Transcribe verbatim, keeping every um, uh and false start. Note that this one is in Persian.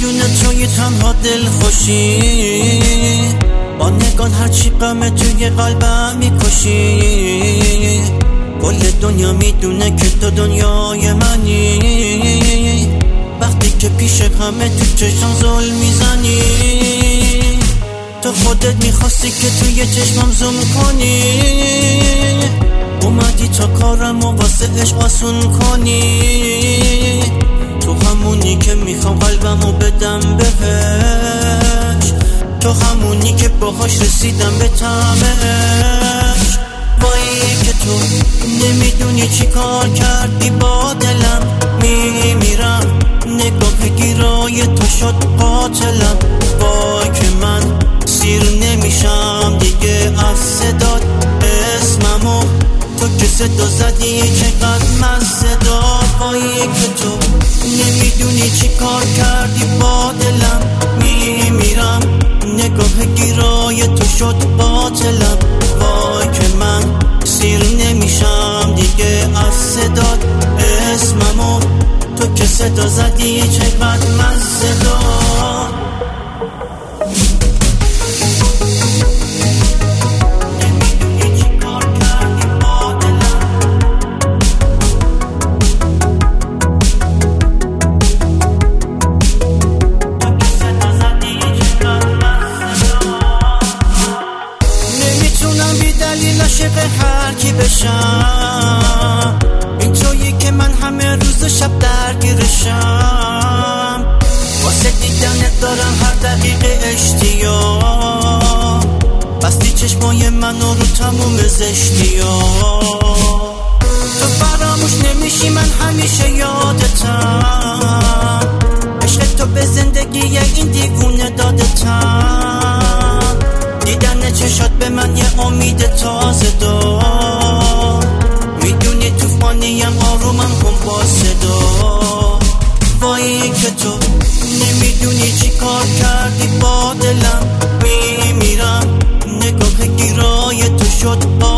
بدون توی تنها دل خوشی، با نگاه هرچی غم توی قلبم میکشی. کل دنیا میدونه که تو دنیای منی، وقتی که پیش همه تو چشم ظلم میزنی. تو خودت میخواستی که توی چشمم زوم کنی، اومدی تا کارم و واسه عشق آسون کنی. تو همونی که میخوام قلبمو بدم بهش، تو همونی که باهاش رسیدم به طعمش. وای که تو نمیدونی چی کار کردی با دلم، میمیرم نگاه گیرای تو شد قاتلم. وای که من سیر نمیشم دیگه از صدات، اسممو تو که صدا زدی چقدر مزه داد. وای که تو نمیدونی چی کار کردی با دلم، میمیرم نگاه گیرای تو شد باطلم. وای که من سیر نمیشم دیگه از صدات، اسممو تو که صدا زدی چقدر مزه داد. عاشق هر کی بشم، این تویی که من همه روز و شب درگیرشم. واسه دیدنت دارم هر دقیقه اشتیاق، بستی چشمای منو رو تموم زشتیاق. تو فراموش نمیشی من همیشه یادتم، عشق تو به زندگی این دیوونه دادتم. دیدن چشات به من یه امید تازه داد، میدونی توفانیم آرومم کن با صدا. وای که تو نمیدونی چی کار کردی با دلم، میمیرم نگاه گیرای تو شد با